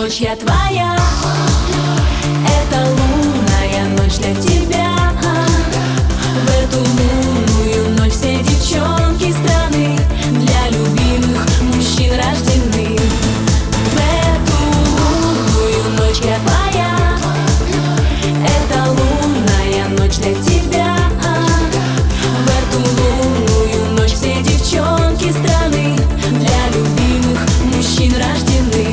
ночь я твоя. Это лунная ночь для тебя. В эту лунную ночь все девчонки страны для любимых мужчин рождены. В эту лунную ночь я твоя. Это лунная ночь для тебя. В эту лунную ночь все девчонки страны для любимых мужчин рождены.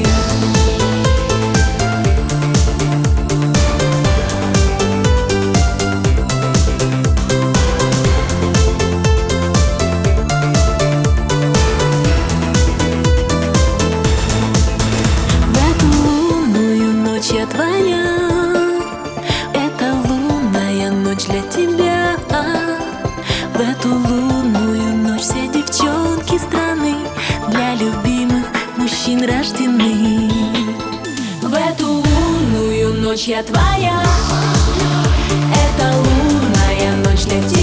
Я твоя, это лунная ночь для тебя. В эту лунную ночь все девчонки страны для любимых мужчин рождены. В эту лунную ночь я твоя, это лунная ночь для тебя.